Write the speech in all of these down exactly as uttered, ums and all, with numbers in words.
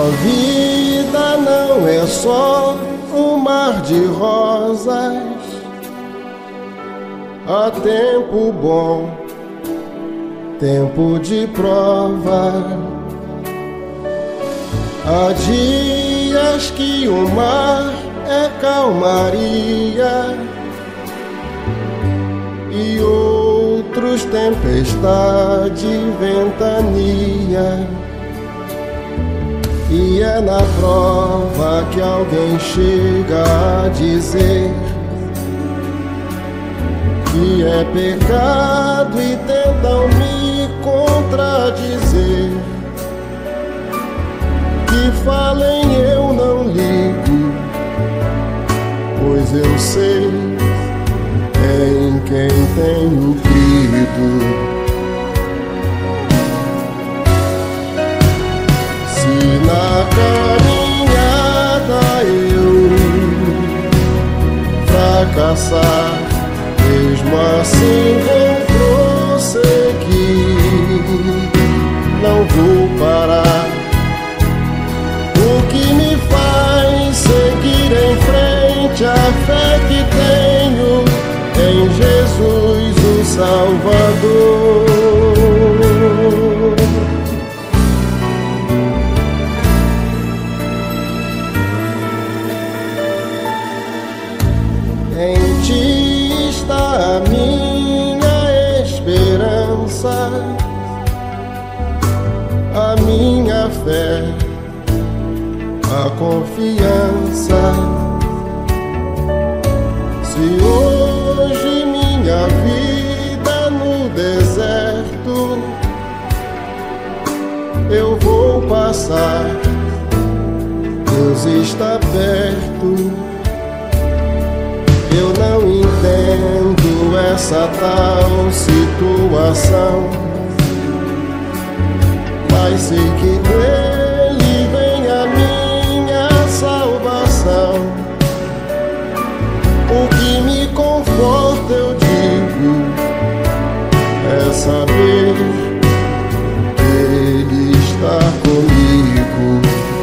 A vida não é só um mar de rosas. Há tempo bom, tempo de prova. Há dias que o mar é calmaria e outros tempestade e ventania. E é na prova que alguém chega a dizer que é pecado e tentam me contradizer. Que falem, eu não ligo, pois eu sei em quem tenho crido. Se na caminhada eu fracassar, mesmo assim vou prosseguir, não vou parar. O que me faz seguir em frente a fé que tenho em Jesus, o Salvador. Em Ti está a minha esperança, a minha fé, a confiança. Se hoje minha vida no deserto eu vou passar, Deus está perto. Eu não entendo essa tal situação, mas sei que dele vem a minha salvação. O que me conforta, eu digo, é saber que Ele está comigo.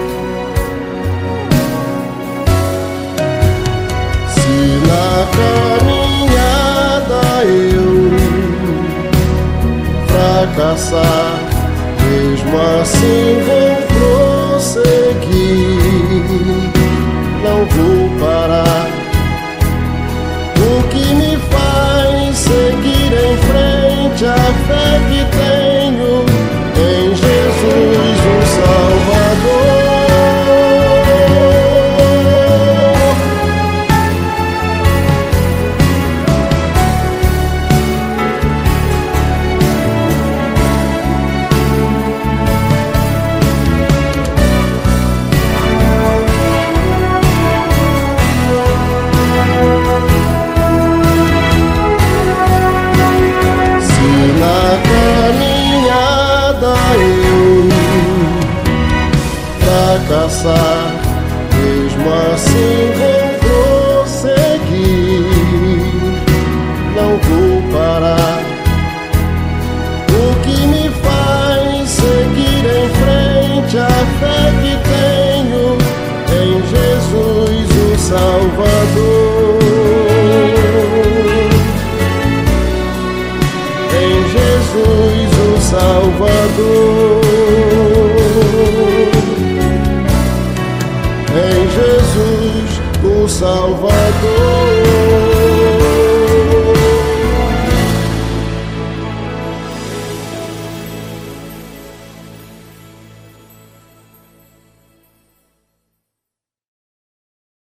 Se na caminhada eu fracassar, mesmo assim vou prosseguir, não vou parar. O que me faz seguir em frente a fé que tenho em Jesus, o Salvador. Fracassar, mesmo assim vou prosseguir, não vou parar. O que me faz seguir em frente a fé que tenho em Jesus, o Salvador.